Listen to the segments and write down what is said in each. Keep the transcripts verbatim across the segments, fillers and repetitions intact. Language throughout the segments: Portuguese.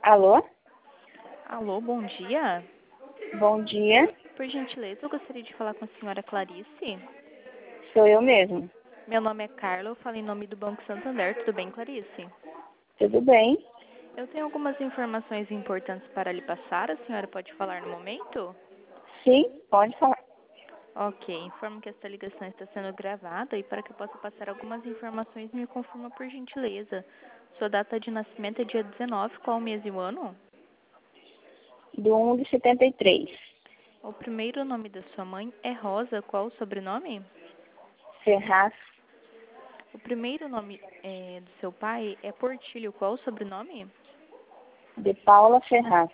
Alô? Alô, bom dia. Bom dia. Por gentileza, eu gostaria de falar com a senhora Clarice. Sou eu mesmo. Meu nome é Carla, eu falo em nome do Banco Santander. Tudo bem, Clarice? Tudo bem? Eu tenho algumas informações importantes para lhe passar. A senhora pode falar no momento? Sim, pode falar. Ok, informo que esta ligação está sendo gravada e para que eu possa passar algumas informações, me confirma por gentileza. Sua data de nascimento é dia dezenove, qual mês e o ano? Do um de setenta e três. O primeiro nome da sua mãe é Rosa, qual o sobrenome? Ferraz O primeiro nome é, do seu pai é Portilho, qual o sobrenome? de Paula Ferraz.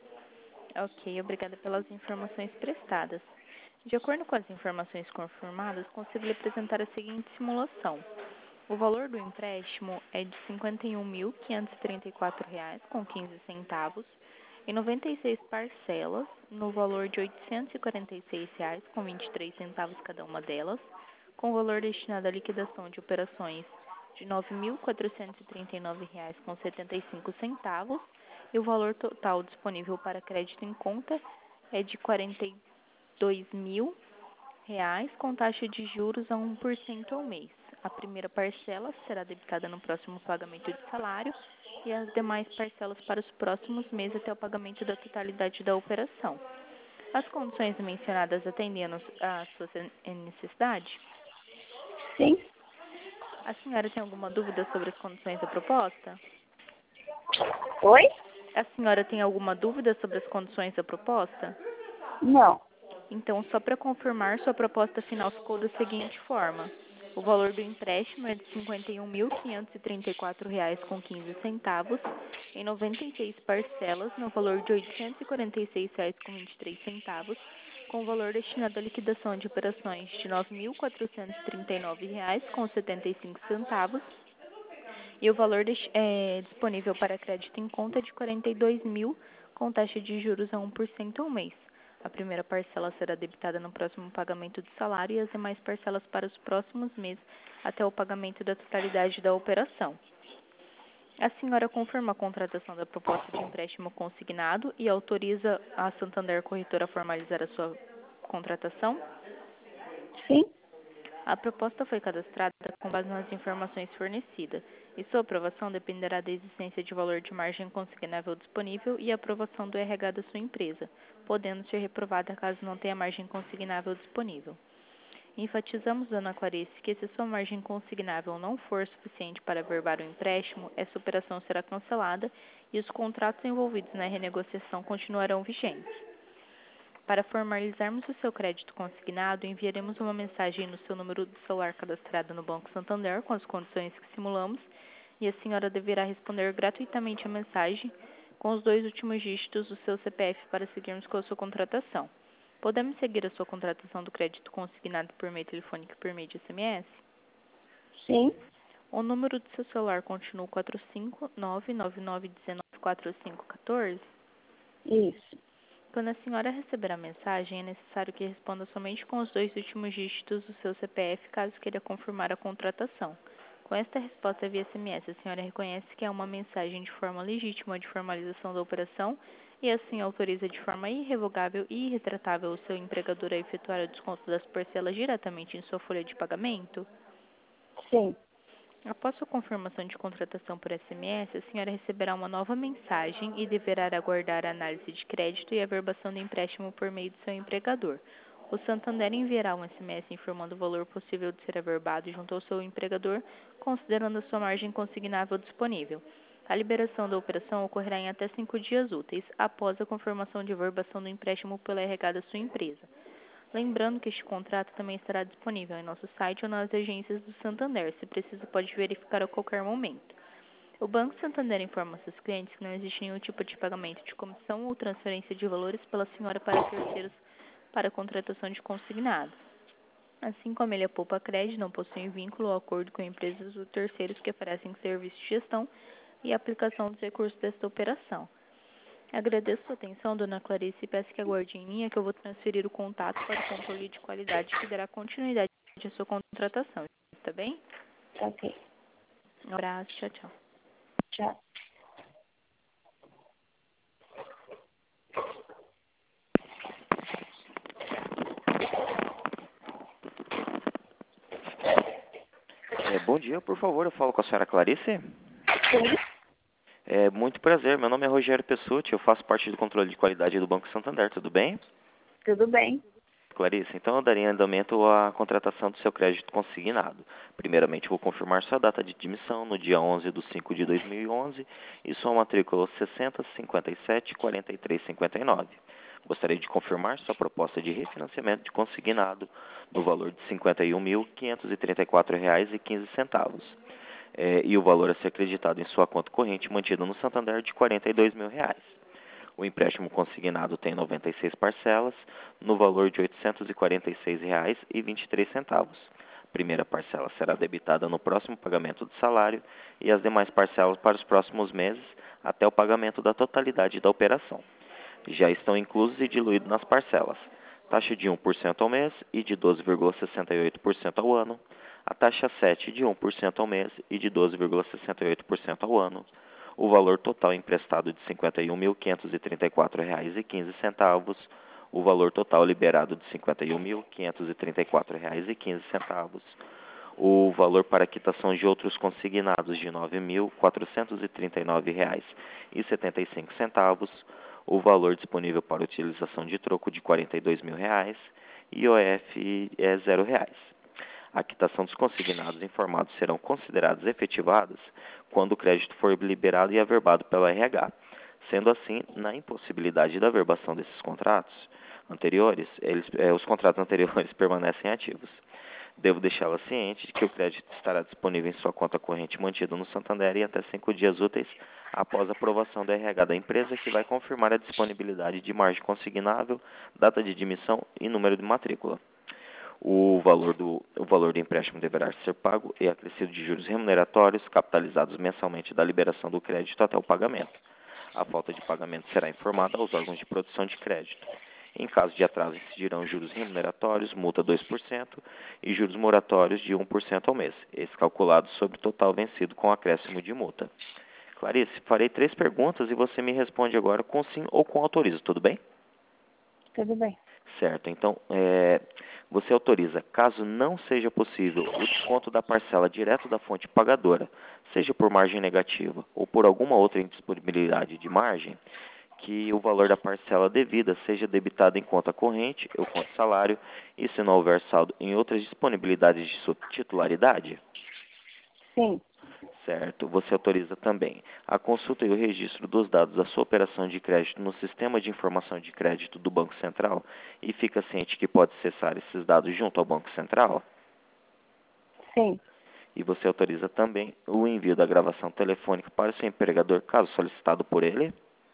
Ok, obrigada pelas informações prestadas. De acordo com as informações confirmadas, consigo lhe apresentar a seguinte simulação. O valor do empréstimo é de cinquenta e um mil, quinhentos e trinta e quatro reais com quinze centavos em noventa e seis parcelas, no valor de oitocentos e quarenta e seis reais com vinte e três centavos cada uma delas, com o valor destinado à liquidação de operações de nove mil, quatrocentos e trinta e nove reais com setenta e cinco centavos, e o valor total disponível para crédito em conta é de quarenta e dois mil reais com taxa de juros a um por cento ao mês. A primeira parcela será debitada no próximo pagamento de salário e as demais parcelas para os próximos meses até o pagamento da totalidade da operação. As condições mencionadas atendem às suas necessidades? Sim? A senhora tem alguma dúvida sobre as condições da proposta? Oi? A senhora tem alguma dúvida sobre as condições da proposta? Não. Então, só para confirmar, sua proposta final ficou da seguinte forma. O valor do empréstimo é de cinquenta e um mil, quinhentos e trinta e quatro reais com quinze centavos em noventa e seis parcelas, no valor de oitocentos e quarenta e seis reais com vinte e três centavos, com o valor destinado à liquidação de operações de nove mil, quatrocentos e trinta e nove reais com setenta e cinco centavos e o valor é, disponível para crédito em conta é de quarenta e dois mil, com taxa de juros a um por cento ao mês. A primeira parcela será debitada no próximo pagamento de salário e as demais parcelas para os próximos meses até o pagamento da totalidade da operação. A senhora confirma a contratação da proposta de empréstimo consignado e autoriza a Santander Corretora a formalizar a sua contratação? Sim? A proposta foi cadastrada com base nas informações fornecidas, e sua aprovação dependerá da existência de valor de margem consignável disponível e aprovação do R H da sua empresa, podendo ser reprovada caso não tenha margem consignável disponível. Enfatizamos, dona Clarice, que se sua margem consignável não for suficiente para averbar o empréstimo, essa operação será cancelada e os contratos envolvidos na renegociação continuarão vigentes. Para formalizarmos o seu crédito consignado, enviaremos uma mensagem no seu número de celular cadastrado no Banco Santander com as condições que simulamos e a senhora deverá responder gratuitamente a mensagem com os dois últimos dígitos do seu C P F para seguirmos com a sua contratação. Podemos seguir a sua contratação do crédito consignado por meio telefônico e por meio de S M S? Sim? O número do seu celular continua quatro cinco nove nove nove um nove quatro cinco um quatro? Isso. Quando a senhora receber a mensagem, é necessário que responda somente com os dois últimos dígitos do seu C P F, caso queira confirmar a contratação. Com esta resposta via S M S, a senhora reconhece que é uma mensagem de forma legítima de formalização da operação e assim autoriza de forma irrevogável e irretratável o seu empregador a efetuar o desconto das parcelas diretamente em sua folha de pagamento? Sim. Após sua confirmação de contratação por S M S, a senhora receberá uma nova mensagem e deverá aguardar a análise de crédito e a averbação do empréstimo por meio do seu empregador. O Santander enviará um S M S informando o valor possível de ser averbado junto ao seu empregador, considerando a sua margem consignável disponível. A liberação da operação ocorrerá em até cinco dias úteis, após a confirmação de averbação do empréstimo pela R H da sua empresa. Lembrando que este contrato também estará disponível em nosso site ou nas agências do Santander. Se preciso, pode verificar a qualquer momento. O Banco Santander informa seus clientes que não existe nenhum tipo de pagamento de comissão ou transferência de valores pela senhora para terceiros para a contratação de consignado. Assim como ele é poupa crédito, não possui vínculo ou acordo com empresas ou terceiros que oferecem serviço de gestão e aplicação dos recursos desta operação. Agradeço sua atenção, dona Clarice, e peço que aguarde em linha que eu vou transferir o contato para o controle de qualidade que dará continuidade à sua contratação. Está bem? Ok. Um abraço, tchau, tchau. Tchau. bom dia, por favor, eu falo com a senhora Clarice. Sim. É muito prazer, meu nome é Rogério Pessutti, eu faço parte do controle de qualidade do Banco Santander, tudo bem? Tudo bem. Clarice, então eu daria andamento à contratação do seu crédito consignado. Primeiramente, vou confirmar sua data de admissão no dia onze de cinco de dois mil e onze e sua matrícula sessenta, cinquenta e sete, quarenta e três, cinquenta e nove. Gostaria de confirmar sua proposta de refinanciamento de consignado no valor de cinquenta e um mil, quinhentos e trinta e quatro reais e quinze centavos. É, e o valor a ser acreditado em sua conta corrente mantido no Santander de quarenta e dois mil reais. O empréstimo consignado tem noventa e seis parcelas, no valor de oitocentos e quarenta e seis reais e vinte e três centavos. A primeira parcela será debitada no próximo pagamento do salário e as demais parcelas para os próximos meses, até o pagamento da totalidade da operação. Já estão inclusos e diluídos nas parcelas: taxa de um por cento ao mês e de doze vírgula sessenta e oito por cento ao ano, a taxa sete de um por cento ao mês e de doze vírgula sessenta e oito por cento ao ano, o valor total emprestado de cinquenta e um mil, quinhentos e trinta e quatro reais e quinze centavos, o valor total liberado de cinquenta e um mil, quinhentos e trinta e quatro reais e quinze centavos, o valor para quitação de outros consignados de nove mil, quatrocentos e trinta e nove reais e setenta e cinco centavos, o valor disponível para utilização de troco de quarenta e dois mil reais e I O F é zero reais. A quitação dos consignados informados serão considerados efetivadas quando o crédito for liberado e averbado pela R H. Sendo assim, na impossibilidade da averbação desses contratos anteriores, eles, eh, os contratos anteriores permanecem ativos. Devo deixá-la ciente de que o crédito estará disponível em sua conta corrente mantida no Santander em até cinco dias úteis após a aprovação do R H da empresa, que vai confirmar a disponibilidade de margem consignável, data de admissão e número de matrícula. O valor, do, o valor do empréstimo deverá ser pago e acrescido de juros remuneratórios capitalizados mensalmente da liberação do crédito até o pagamento. A falta de pagamento será informada aos órgãos de produção de crédito. Em caso de atraso, incidirão juros remuneratórios, multa dois por cento e juros moratórios de um por cento ao mês, esse calculado sobre o total vencido com acréscimo de multa. Clarice, farei três perguntas e você me responde agora com sim ou com autorizo, tudo bem? Tudo bem. Certo, então, é, você autoriza, caso não seja possível, o desconto da parcela direto da fonte pagadora, seja por margem negativa ou por alguma outra indisponibilidade de margem, que o valor da parcela devida seja debitado em conta corrente ou conta salário, e se não houver saldo em outras disponibilidades de sua titularidade? Sim. Certo. Você autoriza também a consulta e o registro dos dados da sua operação de crédito no Sistema de Informação de Crédito do Banco Central e fica ciente que pode acessar esses dados junto ao Banco Central? Sim. E você autoriza também o envio da gravação telefônica para o seu empregador, caso solicitado por ele?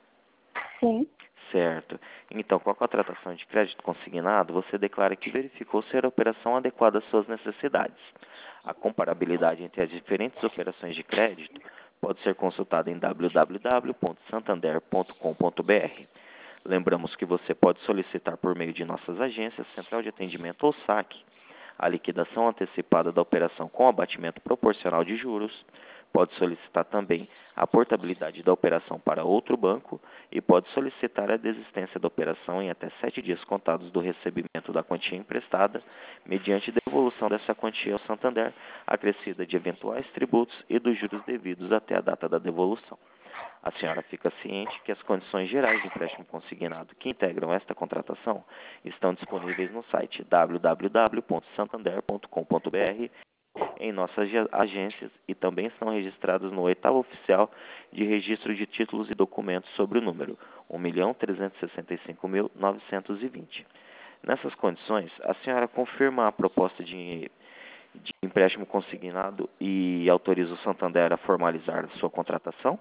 Sim. Certo. Então, com a contratação de crédito consignado, você declara que verificou ser a operação adequada às suas necessidades. A comparabilidade entre as diferentes operações de crédito pode ser consultada em w w w ponto santander ponto com ponto b r. Lembramos que você pode solicitar por meio de nossas agências, Central de Atendimento ou saque, a liquidação antecipada da operação com abatimento proporcional de juros, pode solicitar também a portabilidade da operação para outro banco e pode solicitar a desistência da operação em até sete dias contados do recebimento da quantia emprestada, mediante devolução dessa quantia ao Santander, acrescida de eventuais tributos e dos juros devidos até a data da devolução. A senhora fica ciente que as condições gerais de empréstimo consignado que integram esta contratação estão disponíveis no site w w w ponto santander ponto com ponto b r, em nossas agências, e também estão registradas no oitavo oficial de registro de títulos e documentos sobre o número um milhão trezentos e sessenta e cinco mil novecentos e vinte. Nessas condições, a senhora confirma a proposta de, de empréstimo consignado e autoriza o Santander a formalizar a sua contratação?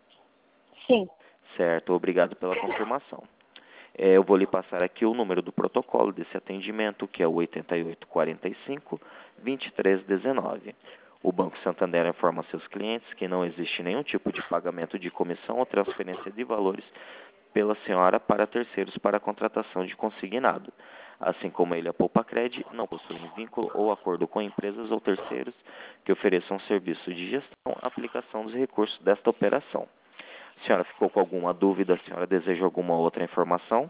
Sim. Certo, obrigado pela confirmação. É, eu vou lhe passar aqui o número do protocolo desse atendimento, que é o oito oito quatro cinco, dois três um nove. O Banco Santander informa seus clientes que não existe nenhum tipo de pagamento de comissão ou transferência de valores pela senhora para terceiros para a contratação de consignado. Assim como ele, a Poupacred não possui vínculo ou acordo com empresas ou terceiros que ofereçam serviço de gestão, aplicação dos recursos desta operação. A senhora ficou com alguma dúvida? A senhora deseja alguma outra informação?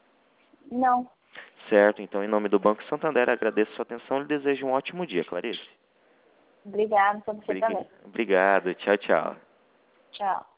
Não. Certo, então, em nome do Banco Santander, agradeço sua atenção e lhe desejo um ótimo dia, Clarice. Obrigada pra você Briga- também. Obrigado. Tchau, tchau. Tchau.